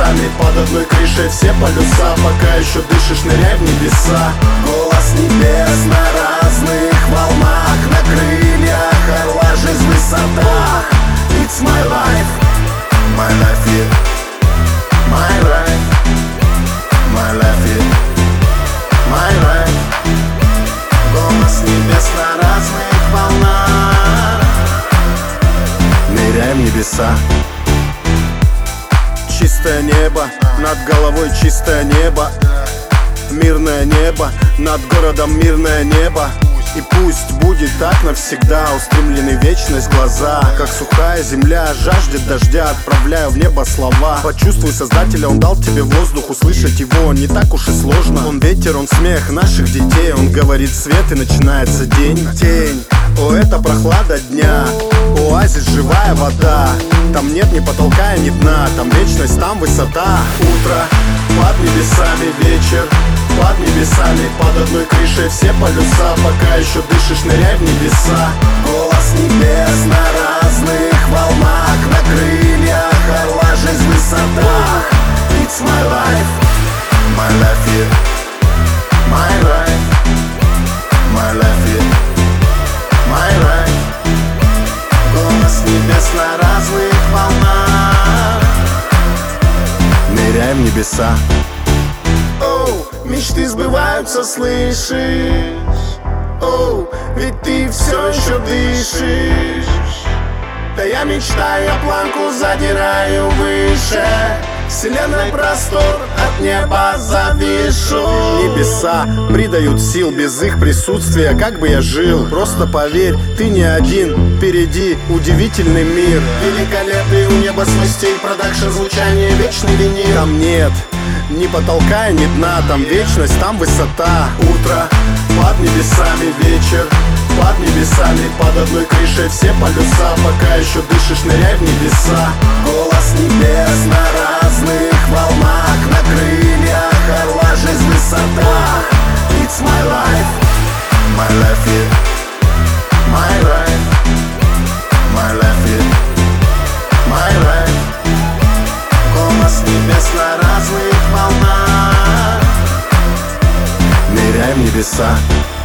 небесами, под одной крышей все полюса. Пока еще дышишь, ныряй в небеса. Голос небес на разных волнах, на крыльях орла, жизнь в высотах. It's my life, my life, yeah. My life, my life, yeah. My life. Голос небес на разных волнах, ныряем в небеса. Чистое небо, над головой чистое небо. Мирное небо, над городом мирное небо. И пусть будет так навсегда, устремлены в вечность глаза. Как сухая земля жаждет дождя, отправляю в небо слова. Почувствуй Создателя, Он дал тебе воздух, услышать его не так уж и сложно. Он ветер, Он смех наших детей, Он говорит свет и начинается день. Тень, о, это прохлада дня, оазис, живая вода. Там нет ни потолка, ни дна, там вечность, там высота. Утро, под небесами вечер, под небесами, под одной крышей все полюса. Пока еще дышишь, ныряй в небеса. Голос небес на разных волнах, на крыльях орла, жизнь в высотах. It's my life, my life, yeah. My life, my life, yeah. My life. Голос небес на разных волнах, ныряем в небеса. Оу, мечты сбываются, слышишь? Оу, ведь ты все еще дышишь. Да я мечтаю, я планку задираю выше. Вселенной простор, от неба завишу. Небеса придают сил, без их присутствия как бы я жил? Просто поверь, ты не один, впереди удивительный мир. Великолепный у неба свой стиль, продакшн, звучание, вечный винил. Там нет ни потолка, ни дна, там вечность, там высота. Утро, под небесами вечер, под небесами, под одной крышей все полюса. Пока еще дышишь, ныряй в небеса. Голос небес на разных волнах, на крыльях орла, жизнь в высотах. It's my life, my life, yeah. My life, my life, yeah. My life. Голос небес на разных волнах, ныряем в небеса.